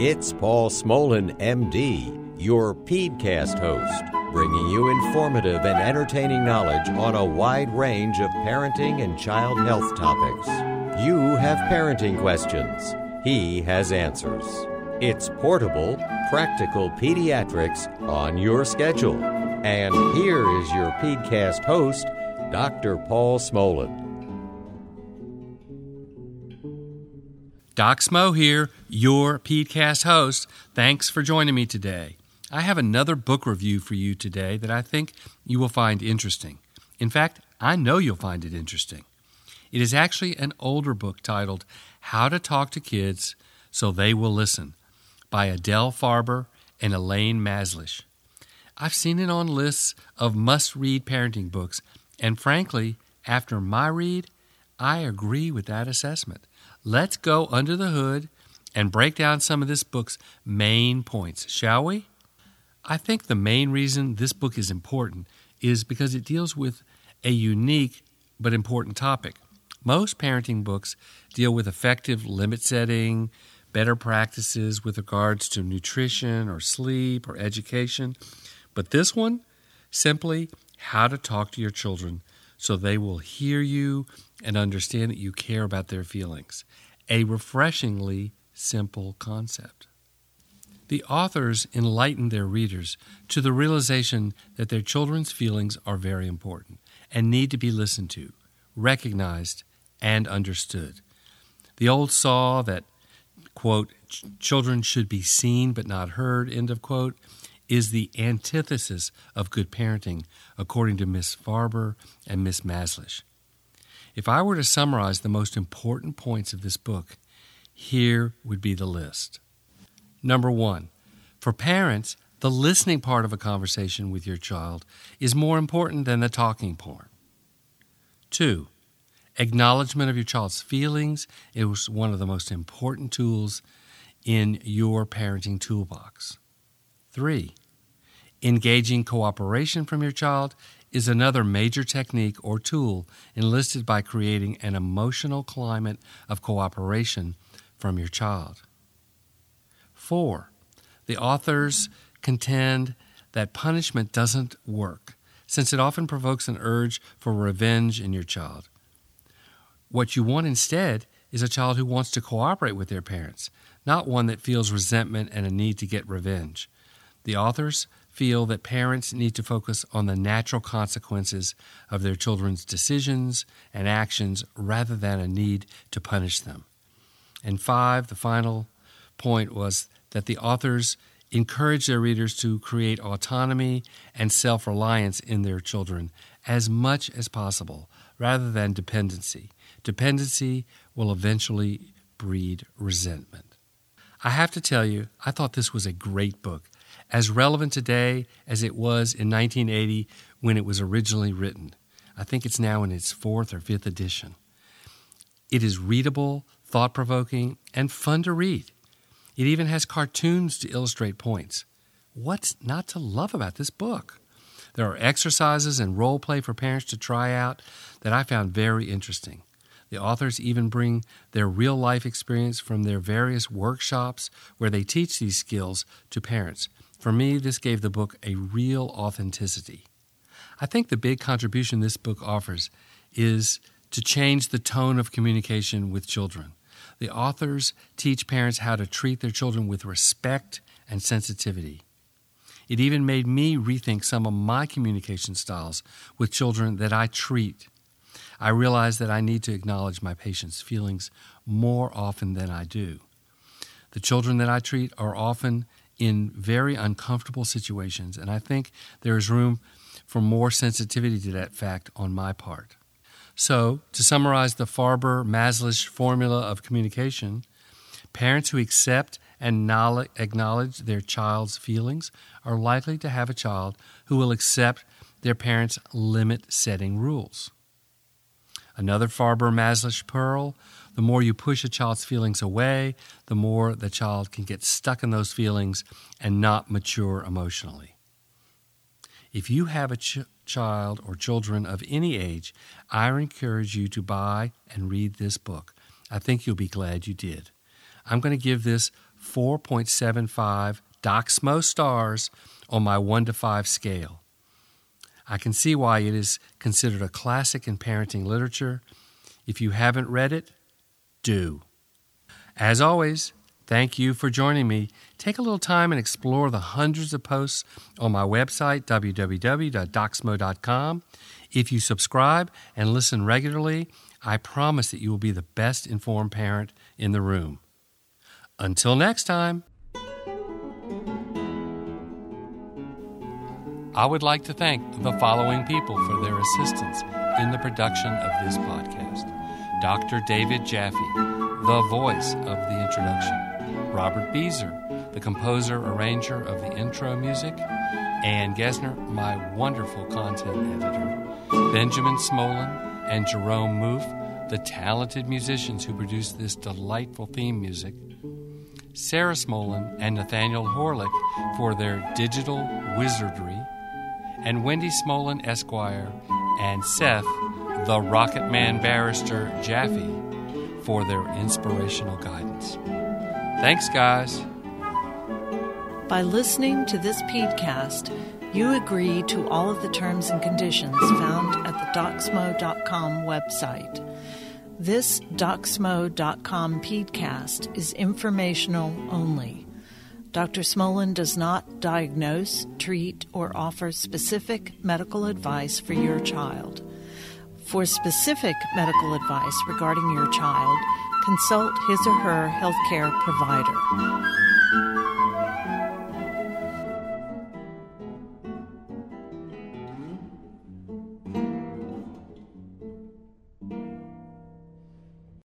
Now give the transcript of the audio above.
It's Paul Smolin, MD, your PedsCast host, bringing you informative and entertaining knowledge on a wide range of parenting and child health topics. You have parenting questions. He has answers. It's portable, practical pediatrics on your schedule. And here is your PedsCast host, Dr. Paul Smolin. Doc Smo here, your PedsCast host. Thanks for joining me today. I have another book review for you today that I think you will find interesting. In fact, I know you'll find it interesting. It is actually an older book titled How to Talk to Kids So They Will Listen by Adele Farber and Elaine Maslish. I've seen it on lists of must-read parenting books, and frankly, after my read, I agree with that assessment. Let's go under the hood and break down some of this book's main points, shall we? I think the main reason this book is important is because it deals with a unique but important topic. Most parenting books deal with effective limit setting, better practices with regards to nutrition or sleep or education. But this one, simply how to talk to your children so they will hear you and understand that you care about their feelings. A refreshingly simple concept. The authors enlighten their readers to the realization that their children's feelings are very important and need to be listened to, recognized, and understood. The old saw that, quote, children should be seen but not heard, end of quote, is the antithesis of good parenting, according to Miss Farber and Miss Maslish. If I were to summarize the most important points of this book, here would be the list. Number 1, for parents, the listening part of a conversation with your child is more important than the talking part. 2, acknowledgement of your child's feelings is one of the most important tools in your parenting toolbox. 3, engaging cooperation from your child is another major technique or tool enlisted by creating an emotional climate of cooperation from your child. 4, the authors contend that punishment doesn't work, since it often provokes an urge for revenge in your child. What you want instead is a child who wants to cooperate with their parents, not one that feels resentment and a need to get revenge. The authors feel that parents need to focus on the natural consequences of their children's decisions and actions rather than a need to punish them. And 5, the final point was that the authors encourage their readers to create autonomy and self-reliance in their children as much as possible, rather than dependency. Dependency will eventually breed resentment. I have to tell you, I thought this was a great book, as relevant today as it was in 1980 when it was originally written. I think it's now in its 4th or 5th edition. It is readable, thought-provoking, and fun to read. It even has cartoons to illustrate points. What's not to love about this book? There are exercises and role play for parents to try out that I found very interesting. The authors even bring their real-life experience from their various workshops where they teach these skills to parents. For me, this gave the book a real authenticity. I think the big contribution this book offers is to change the tone of communication with children. The authors teach parents how to treat their children with respect and sensitivity. It even made me rethink some of my communication styles with children that I treat. I realized that I need to acknowledge my patients' feelings more often than I do. The children that I treat are often in very uncomfortable situations, and I think there is room for more sensitivity to that fact on my part. So, to summarize the Farber-Maslish formula of communication, parents who accept and acknowledge their child's feelings are likely to have a child who will accept their parents' limit-setting rules. Another Farber-Maslish pearl, the more you push a child's feelings away, the more the child can get stuck in those feelings and not mature emotionally. If you have a child or children of any age, I encourage you to buy and read this book. I think you'll be glad you did. I'm going to give this 4.75 DocSmo stars on my 1 to 5 scale. I can see why it is considered a classic in parenting literature. If you haven't read it, do. As always, thank you for joining me. Take a little time and explore the hundreds of posts on my website, www.docsmo.com. If you subscribe and listen regularly, I promise that you will be the best informed parent in the room. Until next time. I would like to thank the following people for their assistance in the production of this podcast. Dr. David Jaffe, the voice of the introduction. Robert Beezer, the composer-arranger of the intro music. Ann Gesner, my wonderful content editor. Benjamin Smolin and Jerome Moof, the talented musicians who produced this delightful theme music. Sarah Smolin and Nathaniel Horlick for their digital wizardry. And Wendy Smolin, Esquire, and Seth, the Rocket Man Barrister Jaffe, for their inspirational guidance. Thanks, guys. By listening to this podcast, you agree to all of the terms and conditions found at the DocSmo.com website. This DocSmo.com podcast is informational only. Dr. Smolin does not diagnose, treat, or offer specific medical advice for your child. For specific medical advice regarding your child, consult his or her healthcare provider.